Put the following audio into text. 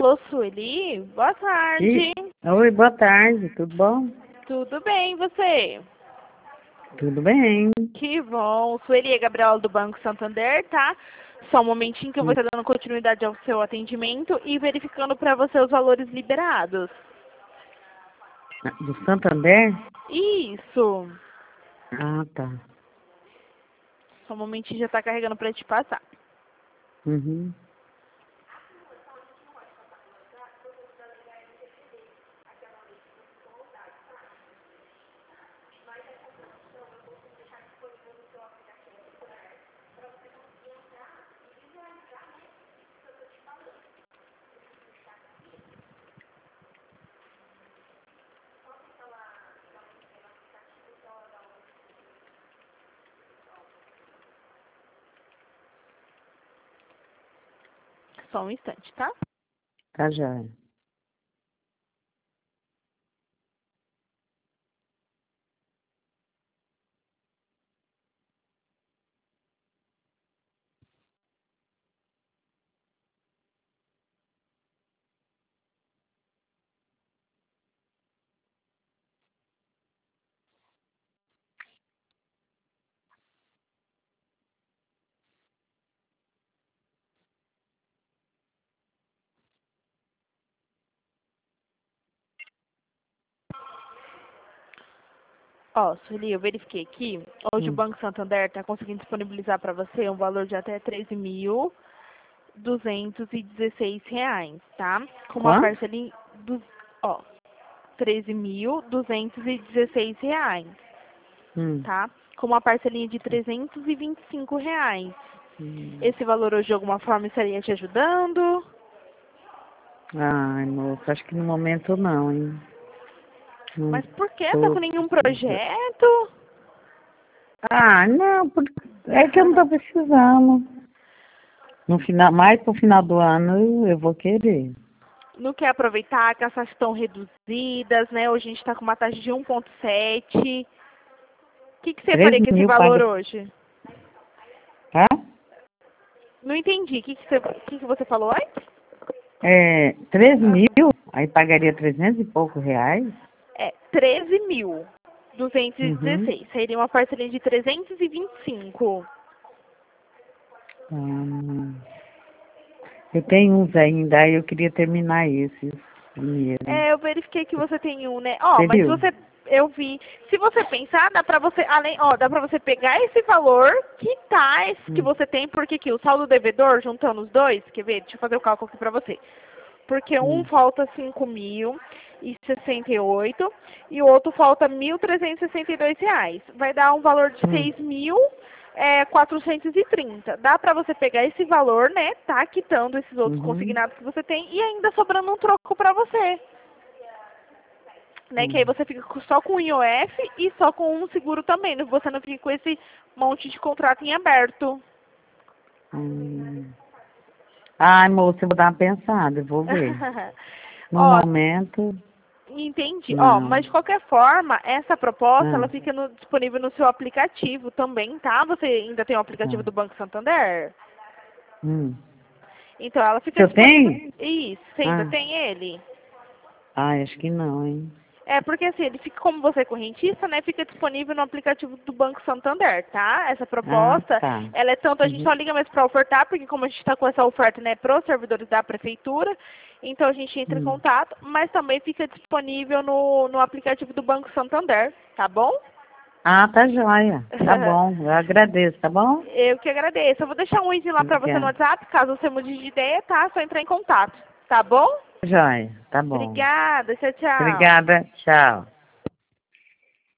Alô, Sueli? Boa tarde. Oi, boa tarde, tudo bom? Tudo bem, e você? Tudo bem. Que bom. Sueli, é Gabriela do Banco Santander, tá? Só um momentinho que eu vou estar dando continuidade ao seu atendimento e verificando para você os valores liberados. Do Santander? Isso. Ah, tá. Só um momentinho, já está carregando para te passar. Uhum. Só um instante, tá? Tá já. Ó, Sueli, eu verifiquei aqui. Hoje o Banco Santander está conseguindo disponibilizar para você um valor de até R$ 13.216, tá? Com uma Quanto? parcelinha dos, ó, R$ 13.216, Hum. tá? Com uma parcelinha de R$ 325. Hum. Esse valor hoje de alguma forma estaria te ajudando? Ai, moça, acho que no momento não, hein? Não Mas por quê? Tá tô com nenhum precisando. projeto? Ah, não, é que eu não tô precisando. No final, mais pro final do ano eu vou querer. Não quer aproveitar que as taxas estão reduzidas, né? Hoje a gente está com uma taxa de 1,7. O que você 3 faria com esse mil valor paga. hoje? Tá? Não entendi. O que você falou antes? 3 mil? Aí pagaria 300 e poucos reais? É, 13.216. Uhum. Seria uma parcelinha de 325. Hum. Eu tenho uns ainda, aí eu queria terminar esses primeiro. É, eu verifiquei que você tem um, né? Ó, Você mas se viu? você, eu vi. Se você pensar, dá pra você, dá pra você pegar esse valor, quitar esse que Hum. você tem, porque aqui o saldo devedor, juntando os dois, quer ver? Deixa eu fazer o cálculo aqui pra você. Porque um Hum. falta 5.068 e o outro falta R$ 1.362. Vai dar um valor de Hum. 6.430. Dá pra você pegar esse valor, né? Tá quitando esses outros Uhum. consignados que você tem e ainda sobrando um troco pra você. Né, que aí Hum. você fica só com o IOF e só com um seguro também. Você não fica com esse monte de contrato em aberto. Hum. Ai, moça, eu vou dar uma pensada, eu vou ver. No Ó, momento, entendi. Ó, mas não. de qualquer forma, essa proposta, ela Ah, fica disponível no seu aplicativo também, tá? Você ainda tem o aplicativo tá. do Banco Santander? Hum. Então, ela fica Se eu disponível. tenho? Isso, você ainda Ah, tem ele? ai, acho que não, hein? É, porque assim, ele fica, como você é correntista, né, fica disponível no aplicativo do Banco Santander, tá? Essa Ah, proposta, tá. ela é tanto, a gente Uhum. só liga mais para ofertar, porque como a gente está com essa oferta, né, para os servidores da prefeitura, então a gente entra em Hum. contato, mas também fica disponível no aplicativo do Banco Santander, tá bom? Ah, tá joia. Tá bom, eu agradeço, tá bom? Eu que agradeço. Eu vou deixar um izinho lá para você no Obrigada. WhatsApp, caso você mude de ideia, tá? Só entrar em contato, tá bom? Joia, tá bom. Obrigada, tchau, tchau. Obrigada, tchau.